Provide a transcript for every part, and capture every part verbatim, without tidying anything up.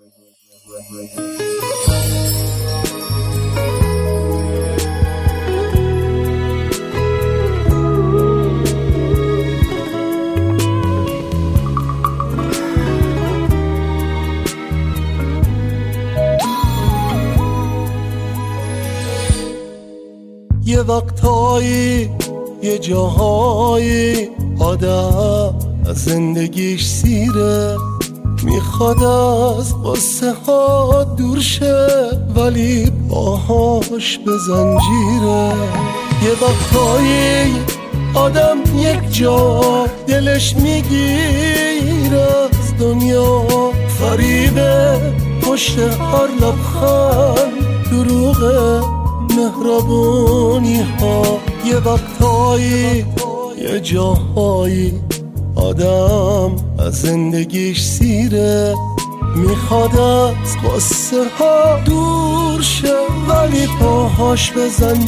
یه وقتایی یه جاهایی آدم از زندگیش سیره، میخواد از قصه ها دور شه ولی پاهاش به زنجیره. یه وقتایی آدم یک جا دلش میگیره از دنیا، فریبه پشت هر لبخند دروغه مهربونی ها. یه وقتایی یه جاهایی آدم از زندگیش سیره، میخواد از قصه ها دور شه ولی پاهاش به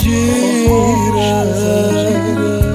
زنجیره.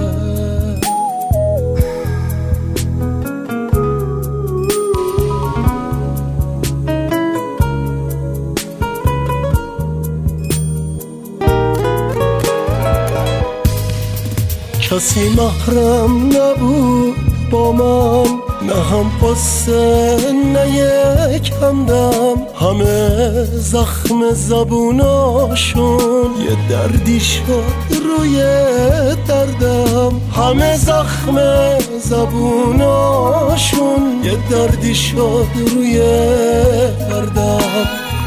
کسی محرم نبود با من، نه هم قصه نه یک همدم، همه زخم زبوناشون یه دردی شد روی دردم، همه زخم زبوناشون یه دردی شد روی دردم.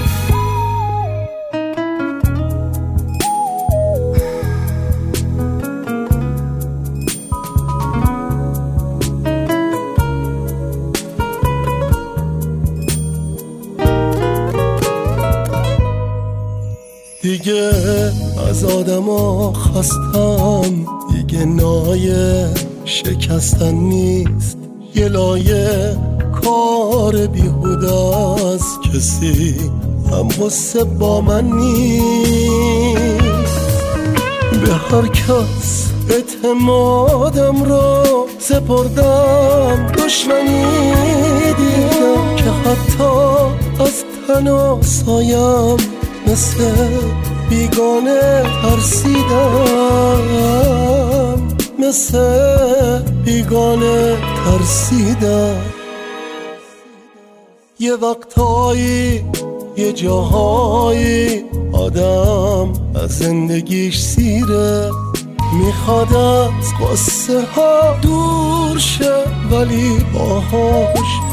دیگه از آدما خستم، دیگه نایه شکستن نیست، یه لایه کار بیهوده است، کسی هم غصه با من نیست. به هر کس اعتمادم رو سپردم، دشمنی دیدم که حتی از تن و سایم مثل بیگانه ترسیدم، مثل بیگانه ترسیدم. یه وقتایی یه جاهایی آدم از زندگیش سیره، میخواد از قصه ها دور شه ولی باهاش